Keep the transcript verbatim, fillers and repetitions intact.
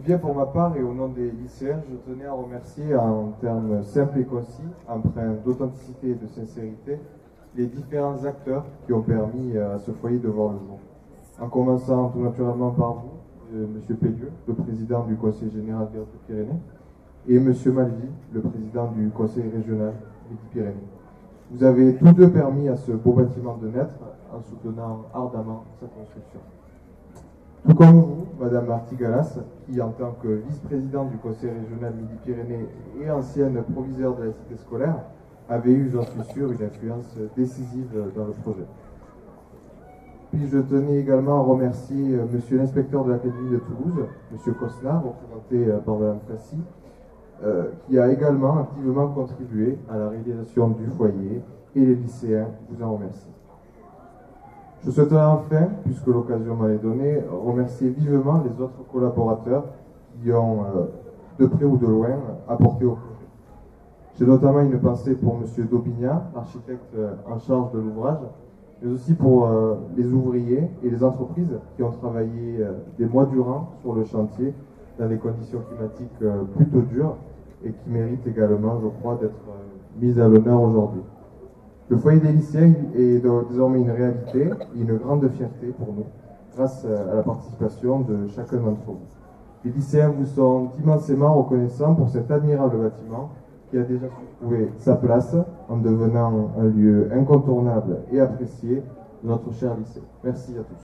bien, pour ma part et au nom des lycéens, je tenais à remercier en termes simples et concis, empreints d'authenticité et de sincérité, les différents acteurs qui ont permis à ce foyer de voir le jour. En commençant tout naturellement par vous, euh, M. Pellieu, le président du Conseil général des Hautes-Pyrénées, et M. Malvy, le président du Conseil régional Midi-Pyrénées. Vous avez tous deux permis à ce beau bâtiment de naître en soutenant ardemment sa construction. Tout comme vous, Madame Marty-Galas, qui en tant que vice-présidente du Conseil régional Midi-Pyrénées et ancienne proviseure de la cité scolaire, avez eu, j'en suis sûr, une influence décisive dans le projet. Puis je tenais également à remercier euh, Monsieur l'inspecteur de l'Académie de Toulouse, Monsieur Cosnard, représenté euh, par Madame Fassi, euh, qui a également activement contribué à la réalisation du foyer, et les lycéens vous en remercient. Je souhaiterais enfin, puisque l'occasion m'en est donnée, remercier vivement les autres collaborateurs qui ont, euh, de près ou de loin, apporté au projet. J'ai notamment une pensée pour M. Daubignan, architecte en charge de l'ouvrage, mais aussi pour euh, les ouvriers et les entreprises qui ont travaillé euh, des mois durant sur le chantier dans des conditions climatiques euh, plutôt dures et qui méritent également, je crois, d'être euh, mises à l'honneur aujourd'hui. Le foyer des lycéens est désormais une réalité et une grande fierté pour nous, grâce à la participation de chacun d'entre vous. Les lycéens vous sont immensément reconnaissants pour cet admirable bâtiment qui a déjà su trouver sa place en devenant un lieu incontournable et apprécié de notre cher lycée. Merci à tous.